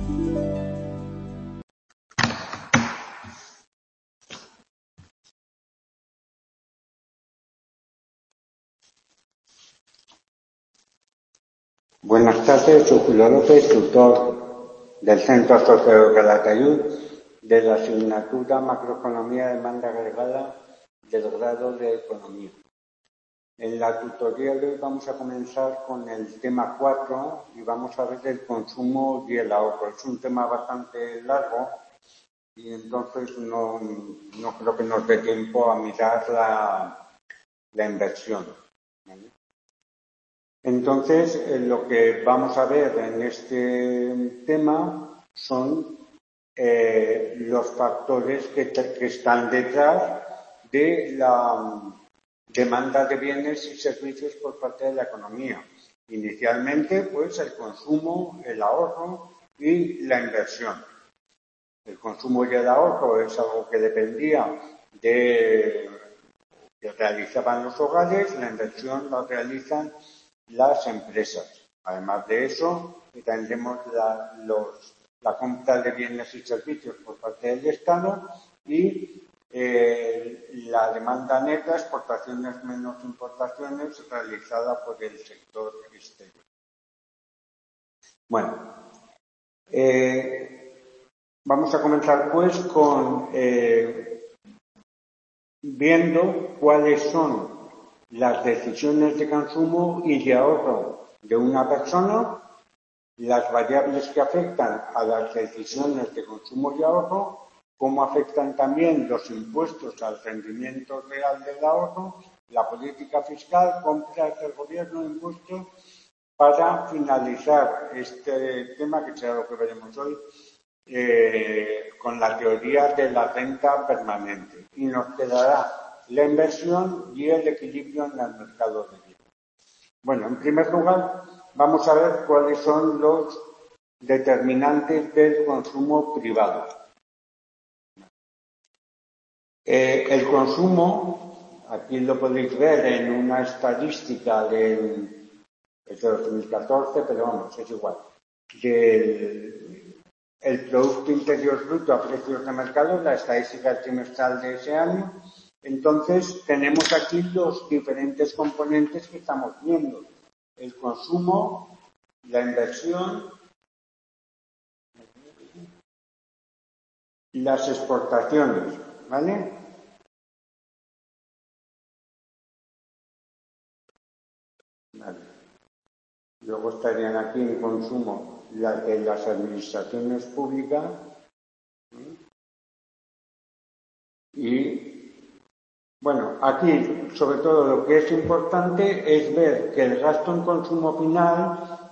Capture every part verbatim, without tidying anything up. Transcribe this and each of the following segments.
Buenas tardes, soy Julio López, tutor del Centro Asociado Calatayud de la asignatura Macroeconomía de Demanda Agregada del grado de Economía. En la tutoría de hoy vamos a comenzar con el tema cuatro y vamos a ver el consumo y el ahorro. Es un tema bastante largo y entonces no, no creo que nos dé tiempo a mirar la, la inversión, ¿vale? Entonces, eh, lo que vamos a ver en este tema son eh, los factores que, que están detrás de la demanda de bienes y servicios por parte de la economía. Inicialmente, pues, el consumo, el ahorro y la inversión. El consumo y el ahorro es algo que dependía de que realizaban los hogares, la inversión la realizan las empresas. Además de eso, tendremos la, los, la compra de bienes y servicios por parte del Estado y eh, la demanda neta, exportaciones menos importaciones, realizada por el sector exterior. Bueno, eh, vamos a comenzar pues con eh, viendo cuáles son las decisiones de consumo y de ahorro de una persona, las variables que afectan a las decisiones de consumo y ahorro, cómo afectan también los impuestos al rendimiento real del ahorro, la política fiscal, compras del gobierno, impuestos, para finalizar este tema, que será lo que veremos hoy, eh, con la teoría de la renta permanente. Y nos quedará la inversión y el equilibrio en el mercado de bienes. Bueno, en primer lugar, vamos a ver cuáles son los determinantes del consumo privado. Eh, el consumo, aquí lo podéis ver en una estadística del, de dos mil catorce, pero vamos, es igual, del el Producto Interior Bruto a precios de mercado, la estadística trimestral de ese año. Entonces, tenemos aquí los diferentes componentes que estamos viendo. El consumo, la inversión, las exportaciones, ¿vale? Vale. Luego estarían aquí en consumo la, en las administraciones públicas y bueno, aquí, sobre todo, lo que es importante es ver que el gasto en consumo final,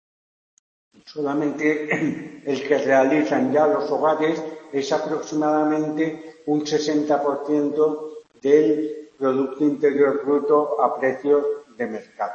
solamente el que realizan ya los hogares, es aproximadamente un sesenta por ciento del Producto Interior Bruto a precios de mercado.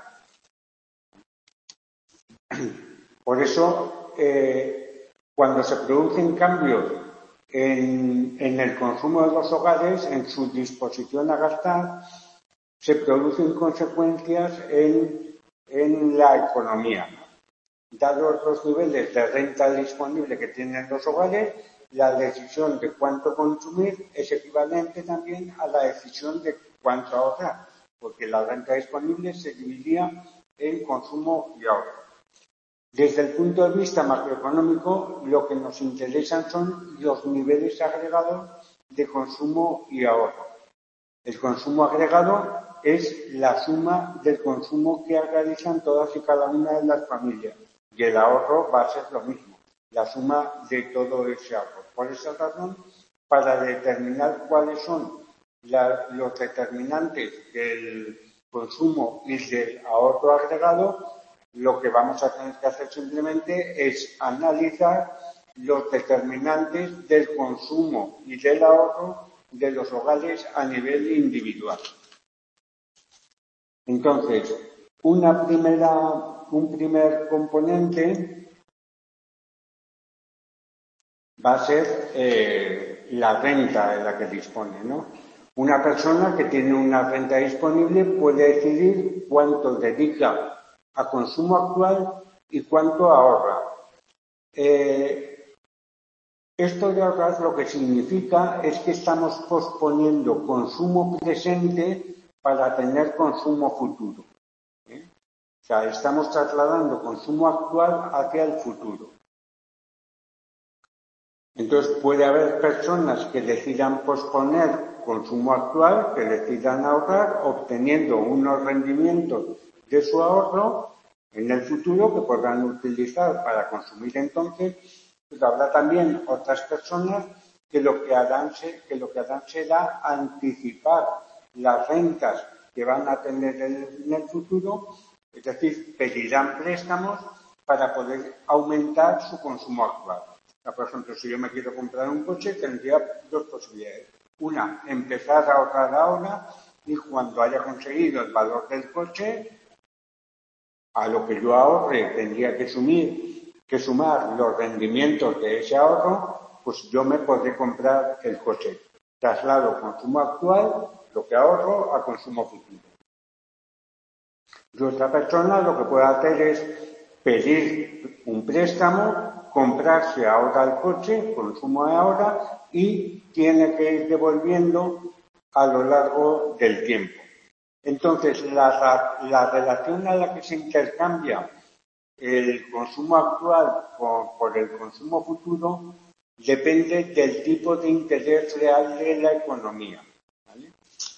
Por eso, eh, cuando se producen cambios En, en el consumo de los hogares, en su disposición a gastar, se producen consecuencias en, en la economía. Dados los niveles de renta disponible que tienen los hogares, la decisión de cuánto consumir es equivalente también a la decisión de cuánto ahorrar, porque la renta disponible se dividía en consumo y ahorro. Desde el punto de vista macroeconómico, lo que nos interesan son los niveles agregados de consumo y ahorro. El consumo agregado es la suma del consumo que realizan todas y cada una de las familias. Y el ahorro va a ser lo mismo, la suma de todo ese ahorro. Por esa razón, para determinar cuáles son la, los determinantes del consumo y del ahorro agregado, lo que vamos a tener que hacer simplemente es analizar los determinantes del consumo y del ahorro de los hogares a nivel individual. Entonces, una primera, un primer componente va a ser eh, la renta de la que dispone, ¿no? Una persona que tiene una renta disponible puede decidir cuánto dedica a consumo actual y cuánto ahorra. Eh, esto de ahorrar lo que significa es que estamos posponiendo consumo presente para tener consumo futuro. ¿eh? O sea, estamos trasladando consumo actual hacia el futuro. Entonces puede haber personas que decidan posponer consumo actual, que decidan ahorrar, obteniendo unos rendimientos de su ahorro en el futuro que podrán utilizar para consumir entonces. Pero habrá también otras personas que lo que harán, que lo que harán será anticipar las rentas que van a tener en el futuro, es decir, pedirán préstamos para poder aumentar su consumo actual. Por ejemplo, si yo me quiero comprar un coche, tendría dos posibilidades. Una, empezar a ahorrar ahora y cuando haya conseguido el valor del coche, a lo que yo ahorre tendría que, sumir, que sumar los rendimientos de ese ahorro, pues yo me podré comprar el coche. Traslado consumo actual, lo que ahorro, a consumo futuro. Y otra persona lo que puede hacer es pedir un préstamo, comprarse ahora el coche, consumo de ahora, y tiene que ir devolviendo a lo largo del tiempo. Entonces, la, la relación a la que se intercambia el consumo actual por, por el consumo futuro depende del tipo de interés real de la economía. ¿Vale?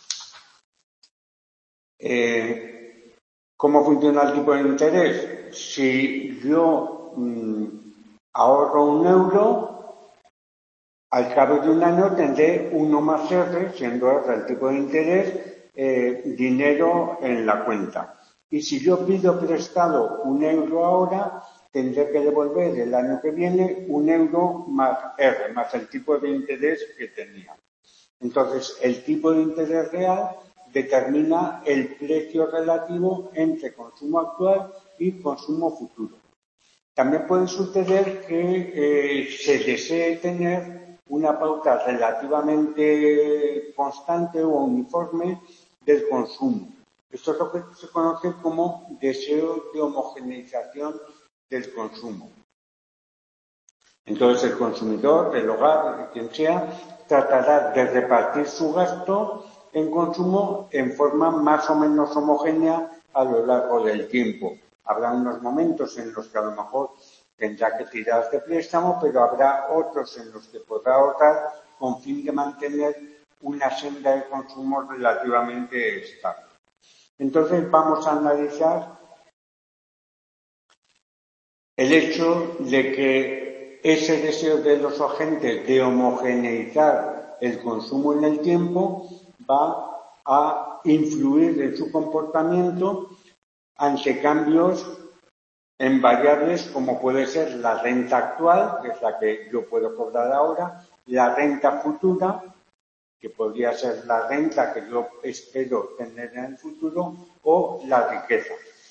Eh, ¿Cómo funciona el tipo de interés? Si yo mmm, ahorro un euro, al cabo de un año tendré uno más R, siendo R el tipo de interés, eh, dinero en la cuenta. Y si yo pido prestado un euro ahora, tendré que devolver el año que viene un euro más R, más el tipo de interés que tenía. Entonces, el tipo de interés real determina el precio relativo entre consumo actual y consumo futuro. También puede suceder que eh, se desee tener una pauta relativamente constante o uniforme del consumo. Esto es lo que se conoce como deseo de homogeneización del consumo. Entonces el consumidor, el hogar, quien sea, tratará de repartir su gasto en consumo en forma más o menos homogénea a lo largo del tiempo. Habrá unos momentos en los que a lo mejor tendrá que tirar de préstamo, pero habrá otros en los que podrá ahorrar con fin de mantener una senda de consumo relativamente estable. Entonces vamos a analizar el hecho de que ese deseo de los agentes de homogeneizar el consumo en el tiempo va a influir en su comportamiento ante cambios en variables como puede ser la renta actual, que es la que yo puedo cobrar ahora, la renta futura, que podría ser la renta que yo espero tener en el futuro, o la riqueza.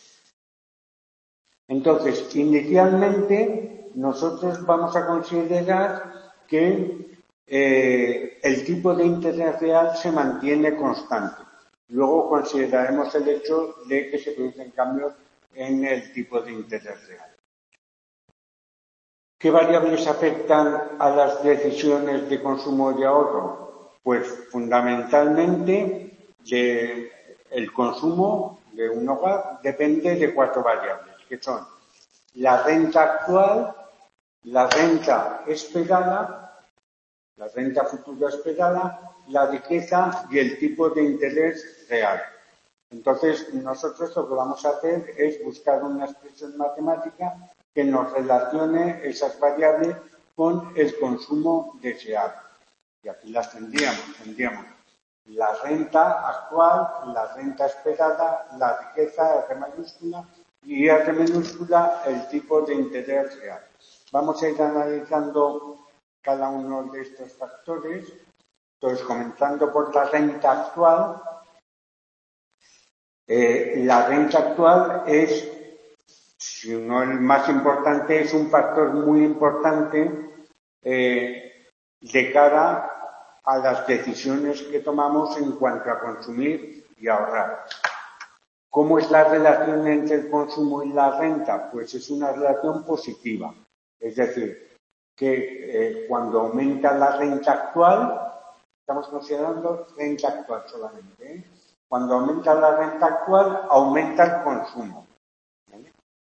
Entonces, inicialmente, nosotros vamos a considerar que eh, el tipo de interés real se mantiene constante. Luego consideraremos el hecho de que se producen cambios en el tipo de interés real. ¿Qué variables afectan a las decisiones de consumo y ahorro? Pues fundamentalmente de, el consumo de un hogar depende de cuatro variables, que son la renta actual, la renta esperada, la renta futura esperada, la riqueza y el tipo de interés real. Entonces, nosotros lo que vamos a hacer es buscar una expresión matemática que nos relacione esas variables con el consumo deseado. Y aquí las tendríamos, tendríamos la renta actual, la renta esperada, la riqueza, R mayúscula, y R minúscula, el tipo de interés real. Vamos a ir analizando cada uno de estos factores. Entonces, comenzando por la renta actual, eh, la renta actual es, si no el más importante, es un factor muy importante eh, de cara a las decisiones que tomamos en cuanto a consumir y ahorrar. ¿Cómo es la relación entre el consumo y la renta? Pues es una relación positiva. Es decir, que eh, cuando aumenta la renta actual, estamos considerando renta actual solamente, ¿eh? Cuando aumenta la renta actual, aumenta el consumo. ¿Vale?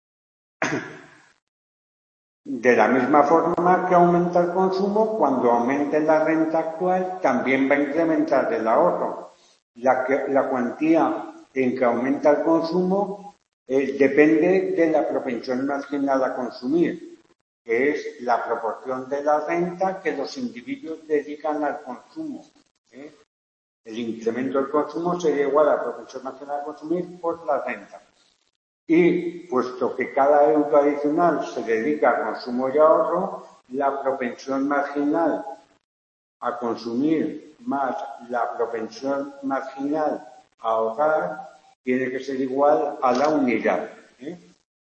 De la misma forma que aumenta el consumo, cuando aumente la renta actual, también va a incrementar el ahorro. La, que, la cuantía en que aumenta el consumo eh, depende de la propensión marginal a consumir, que es la proporción de la renta que los individuos dedican al consumo. ¿eh? El incremento del consumo sería igual a la propensión marginal a consumir por la renta. Y puesto que cada euro adicional se dedica a consumo y ahorro, la propensión marginal a consumir más la propensión marginal a ahorrar tiene que ser igual a la unidad. ¿eh?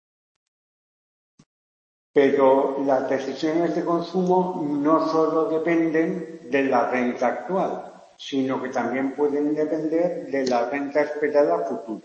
Pero las decisiones de consumo no solo dependen de la renta actual, sino que también pueden depender de la renta esperada futura.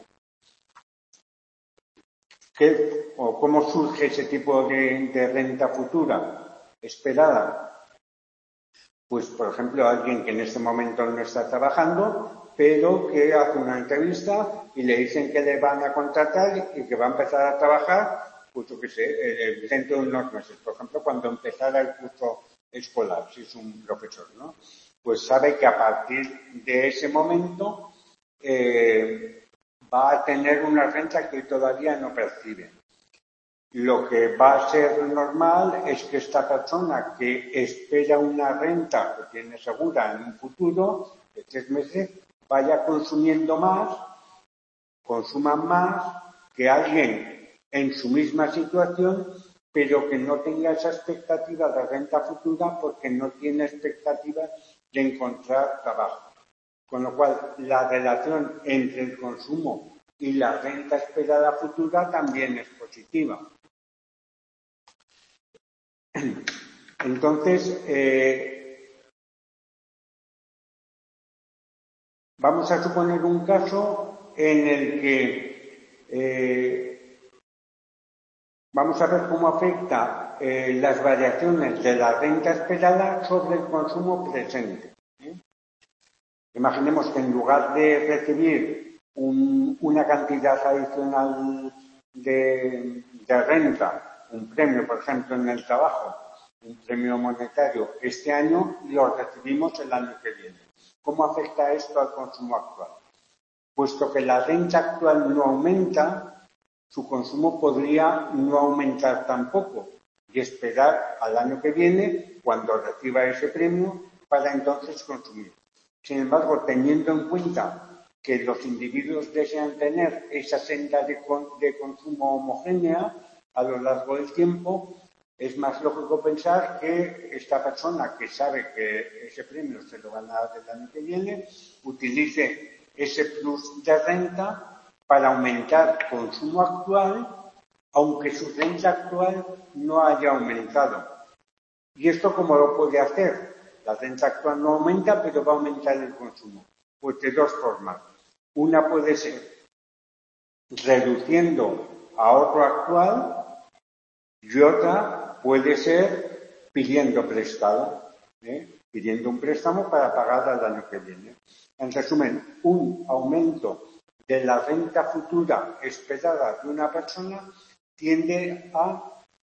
¿Qué, o cómo surge ese tipo de, de renta futura esperada? Pues, por ejemplo, alguien que en este momento no está trabajando, pero que hace una entrevista y le dicen que le van a contratar y que va a empezar a trabajar, pues yo qué sé, dentro de unos meses. Por ejemplo, cuando empezara el curso escolar, si es un profesor, ¿no? Pues sabe que a partir de ese momento eh, va a tener una renta que todavía no percibe. Lo que va a ser normal es que esta persona que espera una renta que tiene segura en un futuro de tres meses vaya consumiendo más, consuma más que alguien en su misma situación, pero que no tenga esa expectativa de renta futura porque no tiene expectativa de encontrar trabajo. Con lo cual, la relación entre el consumo y la renta esperada futura también es positiva. Entonces, eh, vamos a suponer un caso en el que eh, vamos a ver cómo afecta eh, las variaciones de la renta esperada sobre el consumo presente. ¿eh? Imaginemos que en lugar de recibir un, una cantidad adicional de, de renta, un premio, por ejemplo, en el trabajo, un premio monetario este año y lo recibimos el año que viene. ¿Cómo afecta esto al consumo actual? Puesto que la renta actual no aumenta, su consumo podría no aumentar tampoco y esperar al año que viene, cuando reciba ese premio, para entonces consumir. Sin embargo, teniendo en cuenta que los individuos desean tener esa senda de, con, de consumo homogénea a lo largo del tiempo, es más lógico pensar que esta persona que sabe que ese premio se lo van a dar el año que viene, utilice ese plus de renta para aumentar consumo actual, aunque su renta actual no haya aumentado. ¿Y esto cómo lo puede hacer? La renta actual no aumenta, pero va a aumentar el consumo. Pues de dos formas. Una puede ser reduciendo ahorro actual y otra puede ser pidiendo prestado, ¿eh? pidiendo un préstamo para pagar al año que viene. En resumen, un aumento de la renta futura esperada de una persona tiende a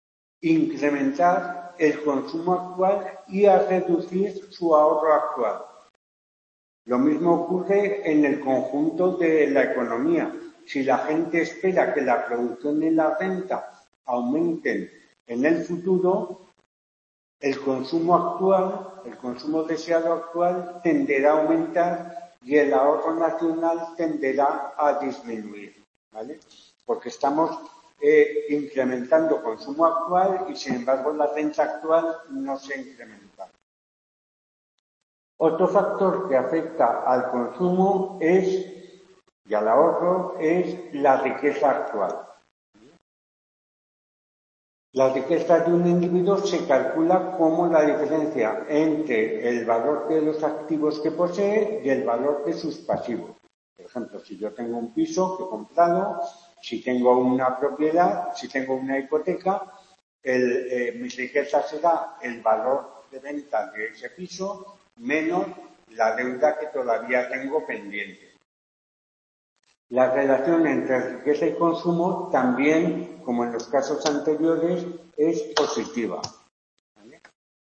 incrementar el consumo actual y a reducir su ahorro actual. Lo mismo ocurre en el conjunto de la economía. Si la gente espera que la producción y la renta aumenten en el futuro, el consumo actual, el consumo deseado actual tenderá a aumentar y el ahorro nacional tenderá a disminuir, ¿vale? Porque estamos eh, incrementando consumo actual y sin embargo la renta actual no se incrementa. Otro factor que afecta al consumo es, y al ahorro es la riqueza actual. La riqueza de un individuo se calcula como la diferencia entre el valor de los activos que posee y el valor de sus pasivos. Por ejemplo, si yo tengo un piso que he comprado, si tengo una propiedad, si tengo una hipoteca, el, eh, mi riqueza será el valor de venta de ese piso menos la deuda que todavía tengo pendiente. La relación entre riqueza y consumo también, como en los casos anteriores, es positiva. ¿Vale?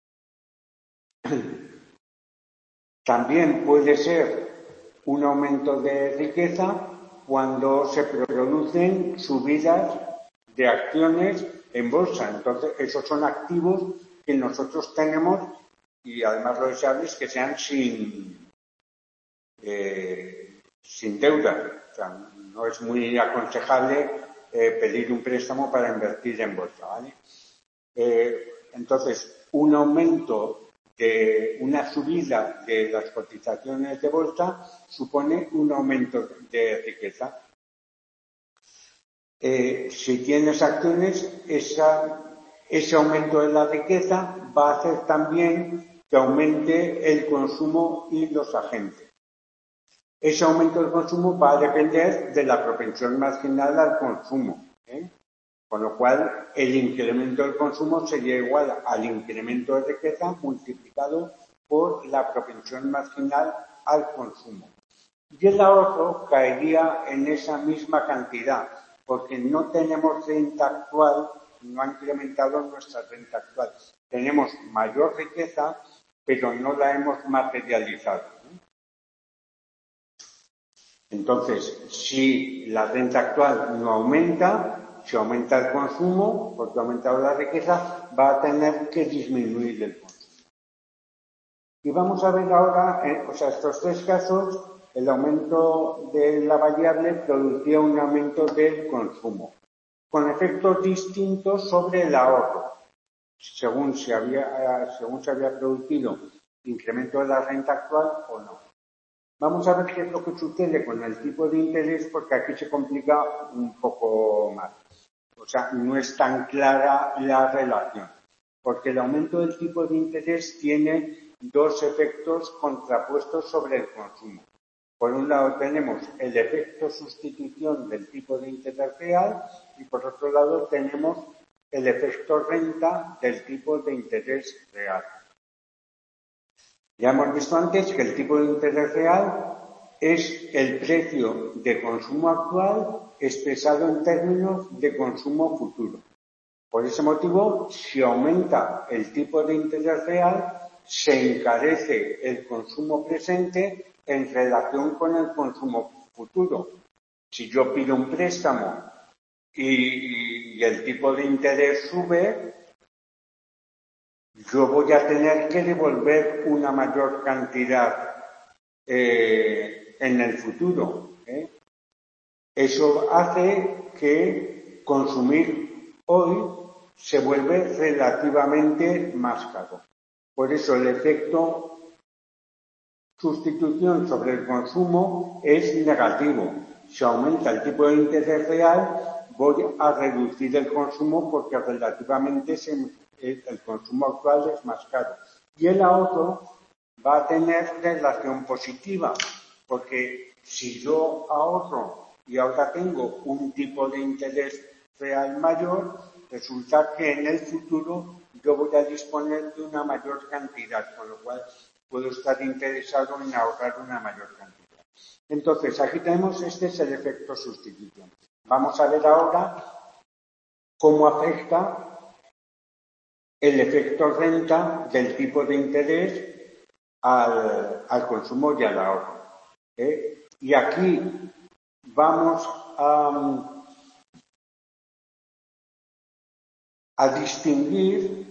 También puede ser un aumento de riqueza cuando se producen subidas de acciones en bolsa. Entonces, esos son activos que nosotros tenemos y además lo deseable es que sean sin, eh, sin deuda. O sea, no es muy aconsejable eh, pedir un préstamo para invertir en bolsa, ¿vale? Eh, entonces, un aumento de una subida de las cotizaciones de bolsa supone un aumento de riqueza. Eh, si tienes acciones, esa, ese aumento de la riqueza va a hacer también que aumente el consumo y los agentes. Ese aumento del consumo va a depender de la propensión marginal al consumo, ¿eh? Con lo cual, el incremento del consumo sería igual al incremento de riqueza multiplicado por la propensión marginal al consumo. Y el ahorro caería en esa misma cantidad, porque no tenemos renta actual, no ha incrementado nuestra renta actual. Tenemos mayor riqueza, pero no la hemos materializado. Entonces, si la renta actual no aumenta, si aumenta el consumo, porque ha aumentado la riqueza, va a tener que disminuir el consumo. Y vamos a ver ahora, eh, o sea, estos tres casos, el aumento de la variable producía un aumento del consumo, con efectos distintos sobre el ahorro, según se había, según se había producido incremento de la renta actual o no. Vamos a ver qué es lo que sucede con el tipo de interés, porque aquí se complica un poco más. O sea, no es tan clara la relación, porque el aumento del tipo de interés tiene dos efectos contrapuestos sobre el consumo. Por un lado tenemos el efecto sustitución del tipo de interés real y por otro lado tenemos el efecto renta del tipo de interés real. Ya hemos visto antes que el tipo de interés real es el precio de consumo actual expresado en términos de consumo futuro. Por ese motivo, si aumenta el tipo de interés real, se encarece el consumo presente en relación con el consumo futuro. Si yo pido un préstamo y, y el tipo de interés sube, yo voy a tener que devolver una mayor cantidad eh, en el futuro. ¿eh? Eso hace que consumir hoy se vuelve relativamente más caro. Por eso el efecto sustitución sobre el consumo es negativo. Si aumenta el tipo de interés real, voy a reducir el consumo porque relativamente se, el consumo actual es más caro. Y el ahorro va a tener relación positiva, porque si yo ahorro y ahora tengo un tipo de interés real mayor, resulta que en el futuro yo voy a disponer de una mayor cantidad, con lo cual puedo estar interesado en ahorrar una mayor cantidad. Entonces, aquí tenemos, este es el efecto sustitución. Vamos a ver ahora cómo afecta el efecto renta del tipo de interés al, al consumo y al ahorro. ¿eh? Y aquí vamos a, a distinguir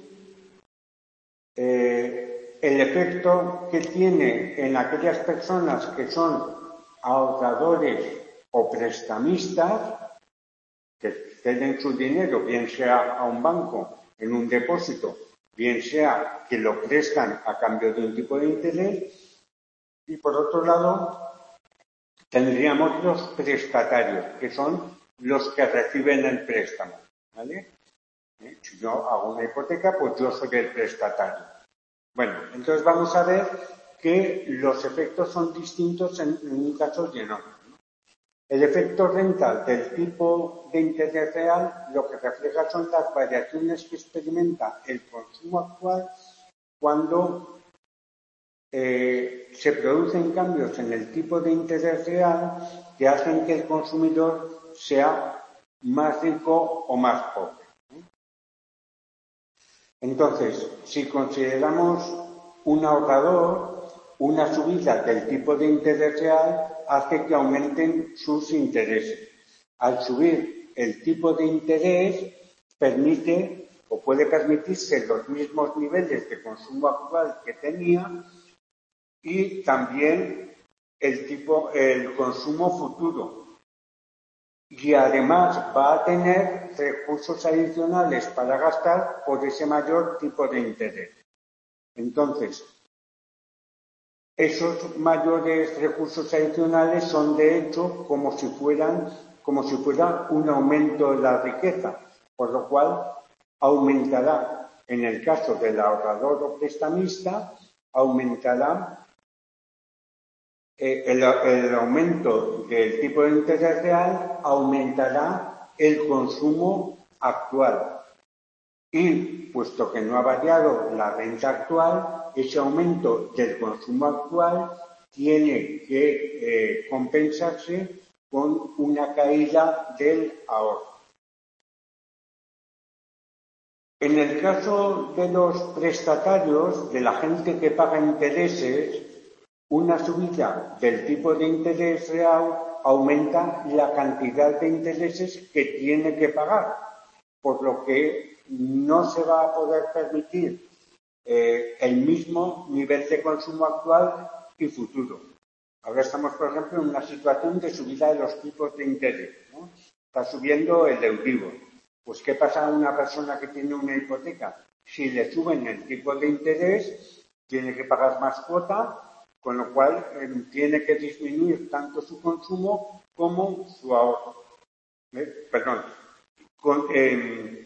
eh, el efecto que tiene en aquellas personas que son ahorradores o prestamistas, que ceden su dinero, bien sea a un banco en un depósito, bien sea que lo prestan a cambio de un tipo de interés, y por otro lado tendríamos los prestatarios, que son los que reciben el préstamo, ¿vale? ¿Eh? Si yo hago una hipoteca, pues yo soy el prestatario. Bueno, entonces vamos a ver que los efectos son distintos en, en un caso y en otro. El efecto renta del tipo de interés real lo que refleja son las variaciones que experimenta el consumo actual cuando eh, se producen cambios en el tipo de interés real que hacen que el consumidor sea más rico o más pobre. Entonces, si consideramos un ahorrador, una subida del tipo de interés real hace que aumenten sus intereses. Al subir el tipo de interés, permite o puede permitirse los mismos niveles de consumo actual que tenía y también el tipo, el consumo futuro. Y además va a tener recursos adicionales para gastar por ese mayor tipo de interés. Entonces, esos mayores recursos adicionales son de hecho como si fueran, como si fuera un aumento de la riqueza, por lo cual aumentará, en el caso del ahorrador o prestamista, aumentará eh, el, el aumento del tipo de interés real, aumentará el consumo actual. Y, puesto que no ha variado la renta actual, ese aumento del consumo actual tiene que eh, compensarse con una caída del ahorro. En el caso de los prestatarios, de la gente que paga intereses, una subida del tipo de interés real aumenta la cantidad de intereses que tiene que pagar, por lo que no se va a poder permitir eh, el mismo nivel de consumo actual y futuro. Ahora estamos, por ejemplo, en una situación de subida de los tipos de interés, ¿no? Está subiendo el Euribor. Pues, ¿qué pasa a una persona que tiene una hipoteca? Si le suben el tipo de interés, tiene que pagar más cuota, con lo cual eh, tiene que disminuir tanto su consumo como su ahorro. ¿Eh? Perdón. Con, eh,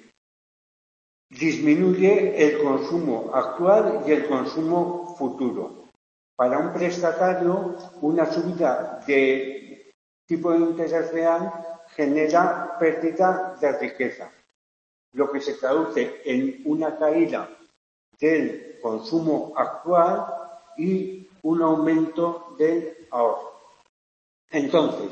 disminuye el consumo actual y el consumo futuro. Para un prestatario, una subida de tipo de interés real genera pérdida de riqueza, lo que se traduce en una caída del consumo actual y un aumento del ahorro. Entonces,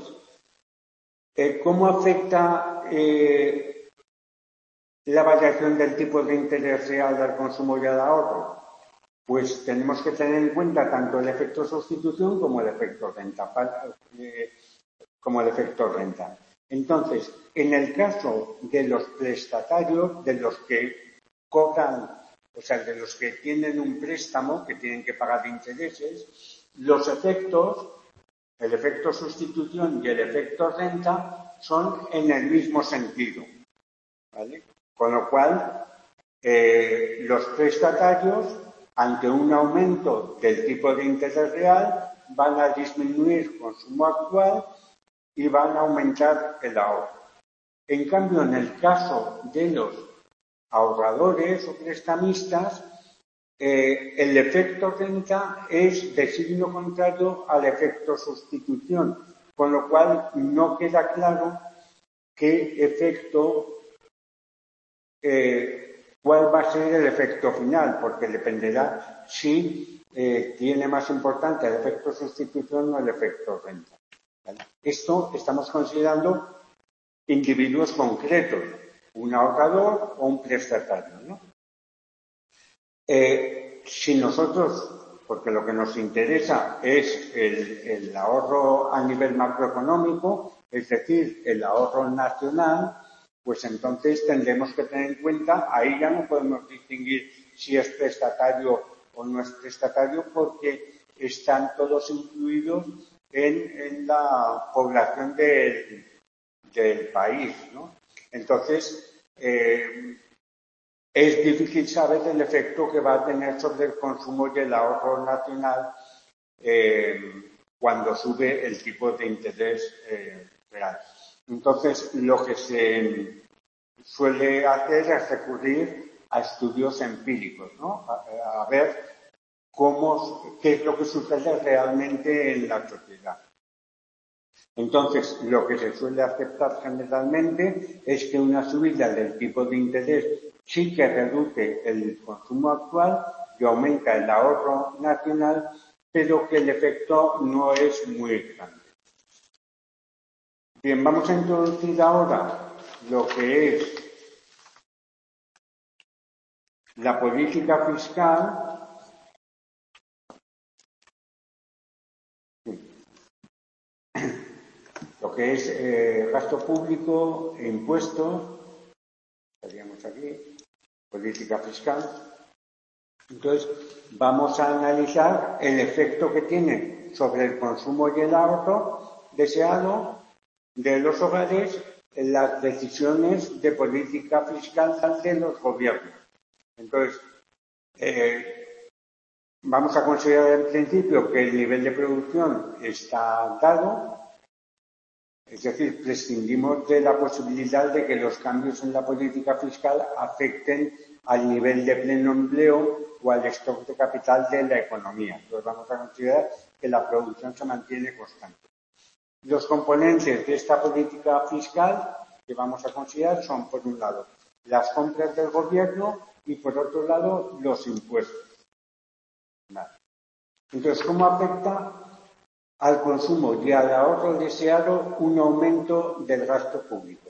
¿cómo afecta eh, la variación del tipo de interés real al consumo y al ahorro? Pues tenemos que tener en cuenta tanto el efecto sustitución como el efecto renta. Eh, como el efecto renta. Entonces, en el caso de los prestatarios, de los que cobran, o sea, de los que tienen un préstamo, que tienen que pagar intereses, los efectos, el efecto sustitución y el efecto renta, son en el mismo sentido, ¿vale? Con lo cual, eh, los prestatarios, ante un aumento del tipo de interés real, van a disminuir consumo actual y van a aumentar el ahorro. En cambio, en el caso de los ahorradores o prestamistas, eh, el efecto renta es de signo contrario al efecto sustitución, con lo cual no queda claro qué efecto, eh, cuál va a ser el efecto final, porque dependerá si eh, tiene más importancia el efecto sustitución o el efecto renta. ¿Vale? Esto estamos considerando individuos concretos, un ahorrador o un prestatario, ¿no? Eh, si nosotros, porque lo que nos interesa es el, el ahorro a nivel macroeconómico, es decir, el ahorro nacional, pues entonces tendremos que tener en cuenta, ahí ya no podemos distinguir si es prestatario o no es prestatario, porque están todos incluidos en, en la población del, del país, ¿no? Entonces, eh, es difícil saber el efecto que va a tener sobre el consumo y el ahorro nacional eh, cuando sube el tipo de interés eh, real. Entonces, lo que se suele hacer es recurrir a estudios empíricos, ¿no? A, a ver cómo, qué es lo que sucede realmente en la sociedad. Entonces, lo que se suele aceptar generalmente es que una subida del tipo de interés sí que reduce el consumo actual y aumenta el ahorro nacional, pero que el efecto no es muy grande. Bien, vamos a introducir ahora lo que es la política fiscal. Lo que es eh, gasto público e impuestos, estaríamos aquí, política fiscal. Entonces, vamos a analizar el efecto que tiene sobre el consumo y el ahorro deseado de los hogares en las decisiones de política fiscal de los gobiernos. Entonces, eh, vamos a considerar en principio que el nivel de producción está dado. Es decir, prescindimos de la posibilidad de que los cambios en la política fiscal afecten al nivel de pleno empleo o al stock de capital de la economía. Entonces vamos a considerar que la producción se mantiene constante. Los componentes de esta política fiscal que vamos a considerar son, por un lado, las compras del gobierno y, por otro lado, los impuestos. Vale. Entonces, ¿cómo afecta al consumo y al ahorro deseado un aumento del gasto público?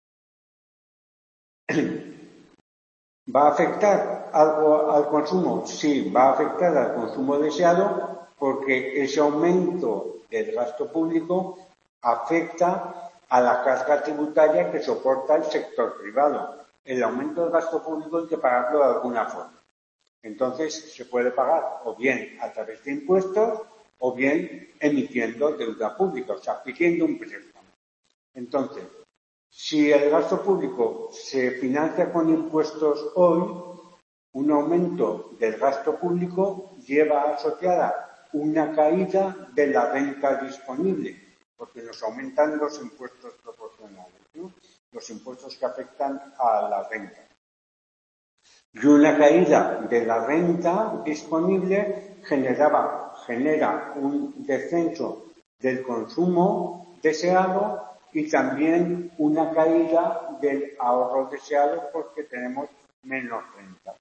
¿Va a afectar algo al consumo? Sí, va a afectar al consumo deseado porque ese aumento del gasto público afecta a la carga tributaria que soporta el sector privado. El aumento del gasto público hay que pagarlo de alguna forma. Entonces, se puede pagar o bien a través de impuestos o bien emitiendo deuda pública, o sea, pidiendo un préstamo. Entonces, si el gasto público se financia con impuestos hoy, un aumento del gasto público lleva asociada una caída de la renta disponible, porque nos aumentan los impuestos proporcionales, ¿no? Los impuestos que afectan a la renta. Y una caída de la renta disponible generaba, genera un descenso del consumo deseado y también una caída del ahorro deseado porque tenemos menos renta.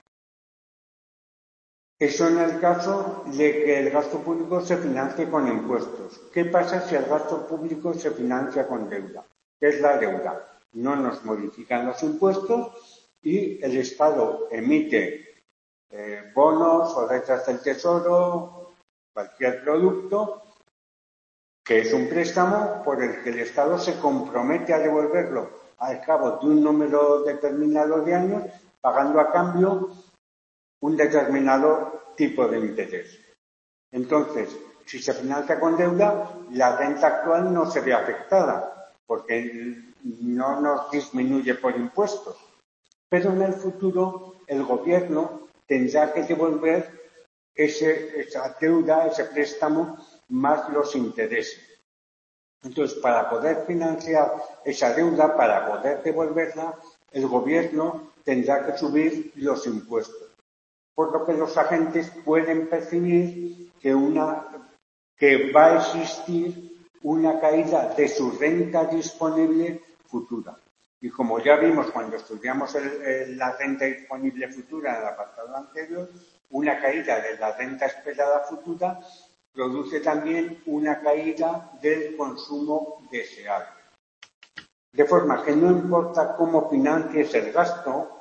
Eso en el caso de que el gasto público se financie con impuestos. ¿Qué pasa si el gasto público se financia con deuda? ¿Qué es la deuda? No nos modifican los impuestos y el Estado emite eh, bonos o letras del Tesoro, cualquier producto, que es un préstamo por el que el Estado se compromete a devolverlo al cabo de un número determinado de años, pagando a cambio un determinado tipo de interés. Entonces, si se financia con deuda, la renta actual no se ve afectada, porque no nos disminuye por impuestos. Pero en el futuro el gobierno tendrá que devolver ese, esa deuda, ese préstamo, más los intereses. Entonces, para poder financiar esa deuda, para poder devolverla, el gobierno tendrá que subir los impuestos. Por lo que los agentes pueden percibir que, una, que va a existir una caída de su renta disponible futura. Y como ya vimos cuando estudiamos el, el, la renta disponible futura en el apartado anterior, una caída de la renta esperada futura produce también una caída del consumo deseado. De forma que no importa cómo financies el gasto,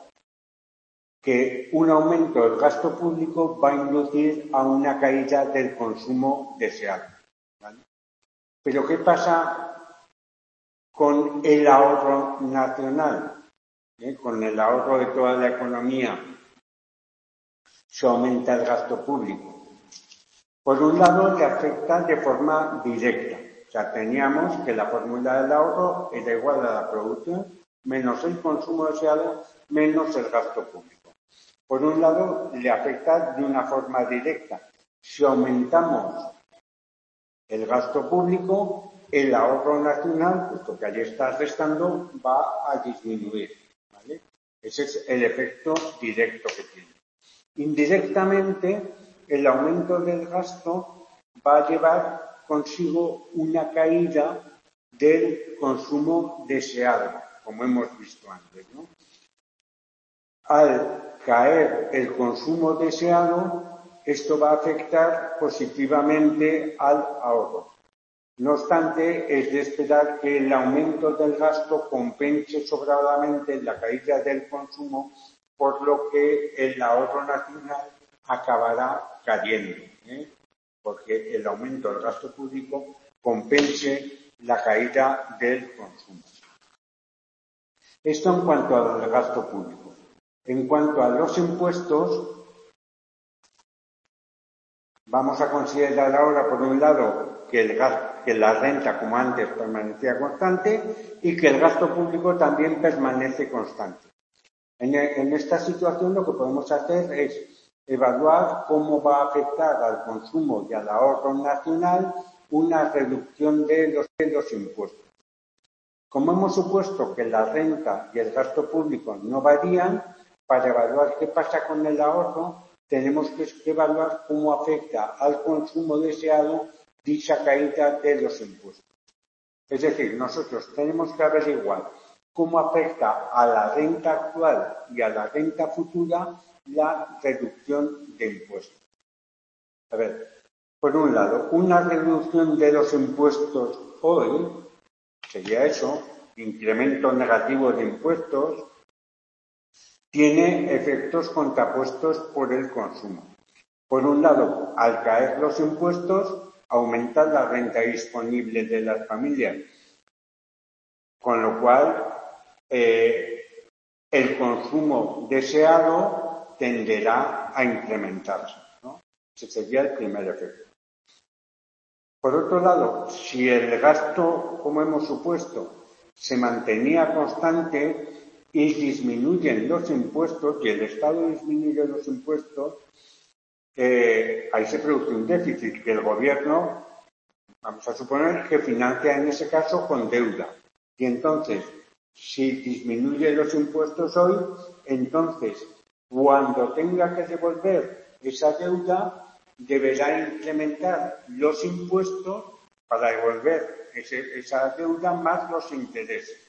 que un aumento del gasto público va a inducir a una caída del consumo deseado. ¿Vale? Pero ¿qué pasa con el ahorro nacional? ¿Eh? Con el ahorro de toda la economía se aumenta el gasto público. Por un lado, le afecta de forma directa. O sea, teníamos que la fórmula del ahorro era igual a la producción menos el consumo deseado menos el gasto público. Por un lado, le afecta de una forma directa. Si aumentamos el gasto público, el ahorro nacional, puesto que allí está restando, va a disminuir. ¿Vale? Ese es el efecto directo que tiene. Indirectamente, el aumento del gasto va a llevar consigo una caída del consumo deseado, como hemos visto antes, ¿no? Al caer el consumo deseado, esto va a afectar positivamente al ahorro. No obstante, es de esperar que el aumento del gasto compense sobradamente la caída del consumo, por lo que el ahorro nacional acabará cayendo, ¿eh? Porque el aumento del gasto público compense la caída del consumo. Esto en cuanto al gasto público. En cuanto a los impuestos, vamos a considerar ahora, por un lado, que, el gasto, que la renta, como antes, permanecía constante y que el gasto público también permanece constante. En, en esta situación lo que podemos hacer es evaluar cómo va a afectar al consumo y al ahorro nacional una reducción de los, de los impuestos. Como hemos supuesto que la renta y el gasto público no varían, para evaluar qué pasa con el ahorro, tenemos que evaluar cómo afecta al consumo deseado dicha caída de los impuestos. Es decir, nosotros tenemos que averiguar cómo afecta a la renta actual y a la renta futura la reducción de impuestos. A ver, por un lado, una reducción de los impuestos hoy sería eso, incremento negativo de impuestos, tiene efectos contrapuestos por el consumo. Por un lado, al caer los impuestos, aumenta la renta disponible de las familias, con lo cual eh, el consumo deseado tenderá a incrementarse, ¿no? Ese sería el primer efecto. Por otro lado, si el gasto, como hemos supuesto, se mantenía constante y disminuyen los impuestos, y el Estado disminuye los impuestos, eh, ahí se produce un déficit que el gobierno, vamos a suponer, que financia en ese caso con deuda. Y entonces, si disminuye los impuestos hoy, entonces, cuando tenga que devolver esa deuda, deberá incrementar los impuestos para devolver ese, esa deuda más los intereses.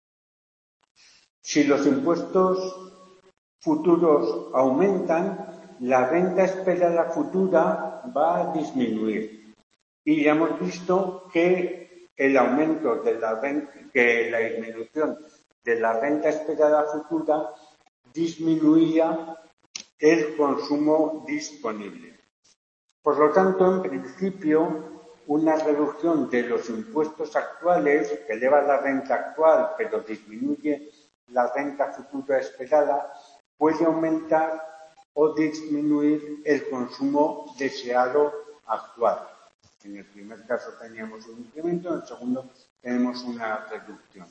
Si los impuestos futuros aumentan, la renta esperada futura va a disminuir. Y ya hemos visto que el aumento de la renta, que la disminución de la renta esperada futura disminuía el consumo disponible. Por lo tanto, en principio, una reducción de los impuestos actuales, que eleva la renta actual pero disminuye la renta futura esperada, puede aumentar o disminuir el consumo deseado actual. En el primer caso teníamos un incremento, en el segundo tenemos una reducción.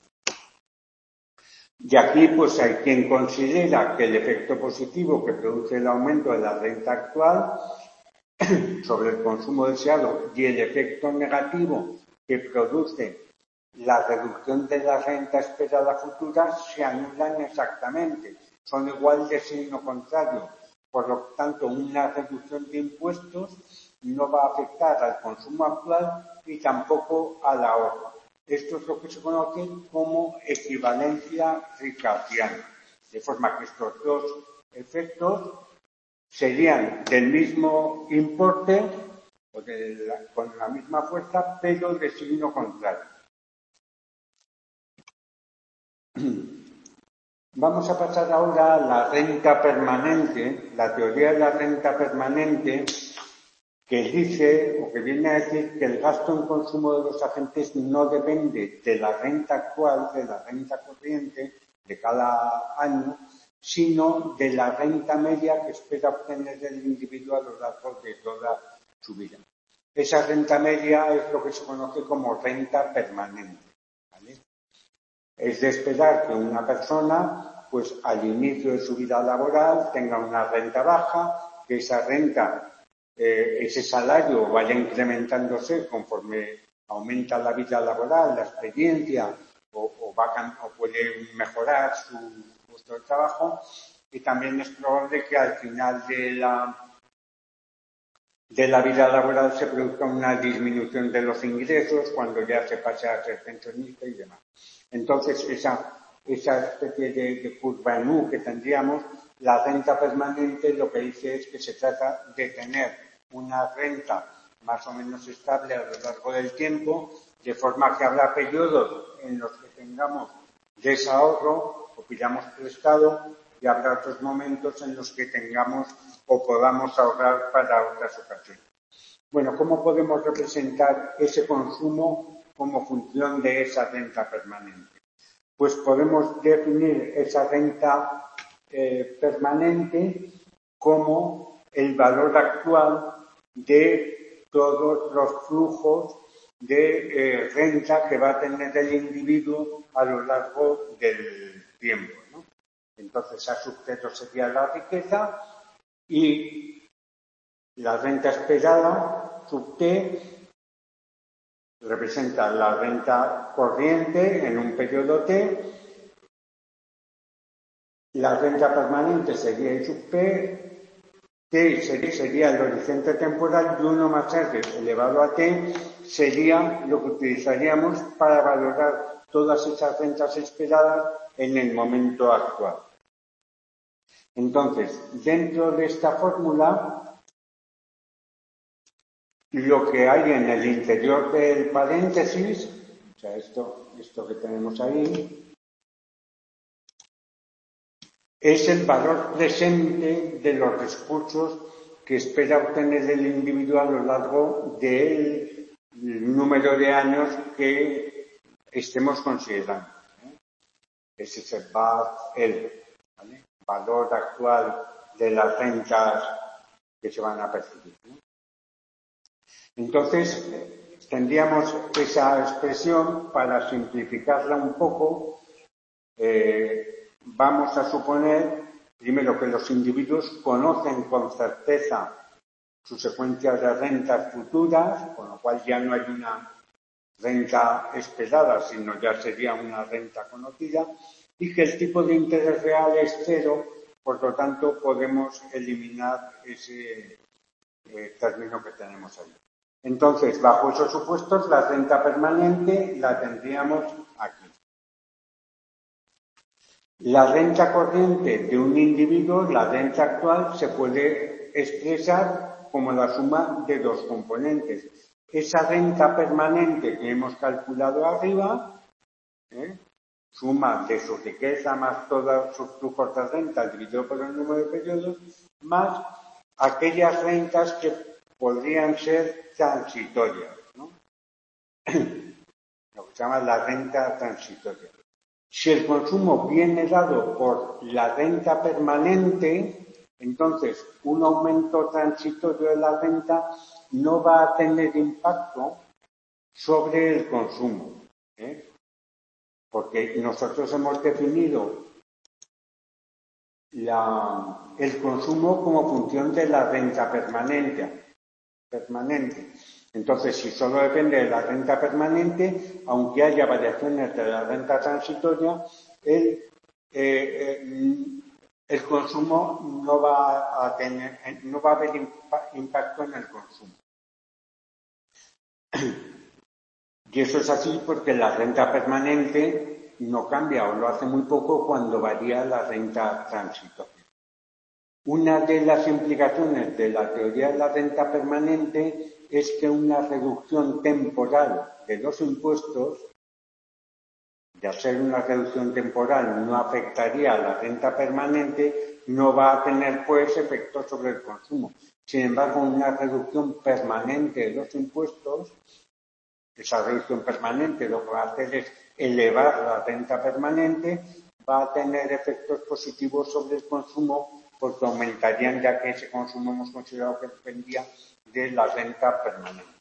Y aquí pues hay quien considera que el efecto positivo que produce el aumento de la renta actual sobre el consumo deseado y el efecto negativo que produce la reducción de la renta esperada futura se anulan exactamente, son igual de signo contrario. Por lo tanto, una reducción de impuestos no va a afectar al consumo actual y tampoco al ahorro. Esto es lo que se conoce como equivalencia ricardiana, de forma que estos dos efectos serían del mismo importe o de la, con la misma fuerza, pero de signo contrario. Vamos a pasar ahora a la renta permanente, la teoría de la renta permanente, que dice o que viene a decir que el gasto en consumo de los agentes no depende de la renta actual, de la renta corriente de cada año, sino de la renta media que espera obtener el individuo a lo largo de toda su vida. Esa renta media es lo que se conoce como renta permanente, ¿vale? Es de esperar que una persona, pues al inicio de su vida laboral, tenga una renta baja, que esa renta, eh, ese salario vaya incrementándose conforme aumenta la vida laboral, la experiencia, o, o, va, o puede mejorar su puesto de trabajo, y también es probable que al final de la, de la vida laboral se produzca una disminución de los ingresos cuando ya se pasa a ser pensionista y demás. Entonces, esa, esa especie de, de curva en U que tendríamos, la renta permanente lo que dice es que se trata de tener una renta más o menos estable a lo largo del tiempo, de forma que habrá periodos en los que tengamos desahorro o pidamos prestado y habrá otros momentos en los que tengamos o podamos ahorrar para otras ocasiones. Bueno, ¿cómo podemos representar ese consumo como función de esa renta permanente? Pues podemos definir esa renta eh, permanente como el valor actual de todos los flujos de eh, renta que va a tener el individuo a lo largo del tiempo, ¿no? Entonces, a sujeto sería la riqueza y la renta esperada, sub T, representa la renta corriente en un periodo T. La renta permanente sería I sub P, T sería el horizonte temporal y uno más R elevado a T sería lo que utilizaríamos para valorar todas esas rentas esperadas en el momento actual. Entonces, dentro de esta fórmula, lo que hay en el interior del paréntesis, o sea, esto, esto que tenemos ahí, es el valor presente de los recursos que espera obtener el individuo a lo largo del número de años que estemos considerando. ¿eh? Ese es el V A R, ¿vale? Valor actual de las rentas que se van a percibir, ¿no? Entonces, tendríamos esa expresión para simplificarla un poco. Eh, vamos a suponer, primero, que los individuos conocen con certeza su secuencia de rentas futuras, con lo cual ya no hay una renta esperada, sino ya sería una renta conocida, y que el tipo de interés real es cero, por lo tanto podemos eliminar ese eh, término que tenemos ahí. Entonces, bajo esos supuestos, la renta permanente la tendríamos aquí. La renta corriente de un individuo, la renta actual, se puede expresar como la suma de dos componentes. Esa renta permanente que hemos calculado arriba, ¿eh? suma de su riqueza más todos sus flujos de renta dividido por el número de periodos, más aquellas rentas que podrían ser transitorias, ¿no? Lo que se llama la renta transitoria. Si el consumo viene dado por la renta permanente, entonces un aumento transitorio de la renta no va a tener impacto sobre el consumo, ¿eh? Porque nosotros hemos definido la, el consumo como función de la renta permanente. permanente. Entonces, si solo depende de la renta permanente, aunque haya variaciones de la renta transitoria, el, eh, eh, el consumo no va a tener, no va a haber impacto en el consumo. Y eso es así porque la renta permanente no cambia o lo hace muy poco cuando varía la renta transitoria. Una de las implicaciones de la teoría de la renta permanente es que una reducción temporal de los impuestos, de hacer una reducción temporal no afectaría a la renta permanente, no va a tener pues efectos sobre el consumo. Sin embargo, una reducción permanente de los impuestos, esa reducción permanente lo que va a hacer es elevar la renta permanente, va a tener efectos positivos sobre el consumo porque aumentarían ya que ese consumo hemos considerado que dependía de la renta permanente.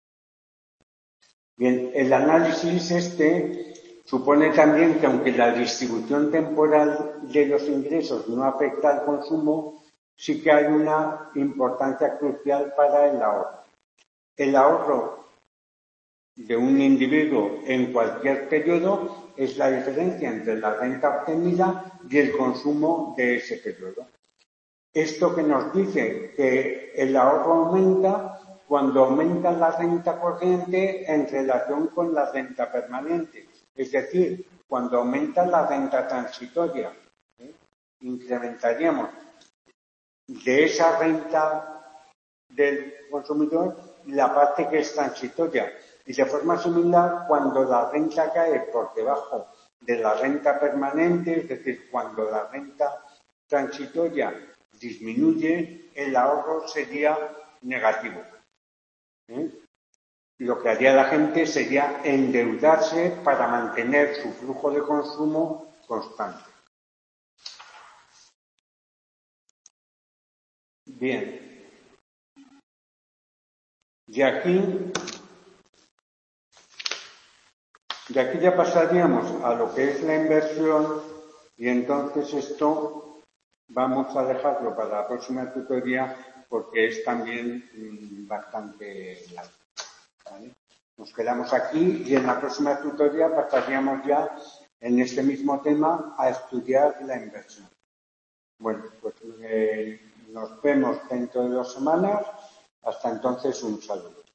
Bien, el análisis este supone también que aunque la distribución temporal de los ingresos no afecta al consumo, sí que hay una importancia crucial para el ahorro. El ahorro de un individuo en cualquier periodo es la diferencia entre la renta obtenida y el consumo de ese periodo. Esto que nos dice que el ahorro aumenta cuando aumenta la renta corriente en relación con la renta permanente. Es decir, cuando aumenta la renta transitoria. ¿eh? Incrementaríamos de esa renta del consumidor la parte que es transitoria. Y de forma similar, cuando la renta cae por debajo de la renta permanente, es decir, cuando la renta transitoria disminuye, el ahorro sería negativo. ¿Eh? Lo que haría la gente sería endeudarse para mantener su flujo de consumo constante. Bien. Y aquí, de aquí ya pasaríamos a lo que es la inversión y entonces esto vamos a dejarlo para la próxima tutoría porque es también mmm, bastante largo. ¿Vale? Nos quedamos aquí y en la próxima tutoría pasaríamos ya en este mismo tema a estudiar la inversión. Bueno, pues eh, nos vemos dentro de dos semanas. Hasta entonces, un saludo.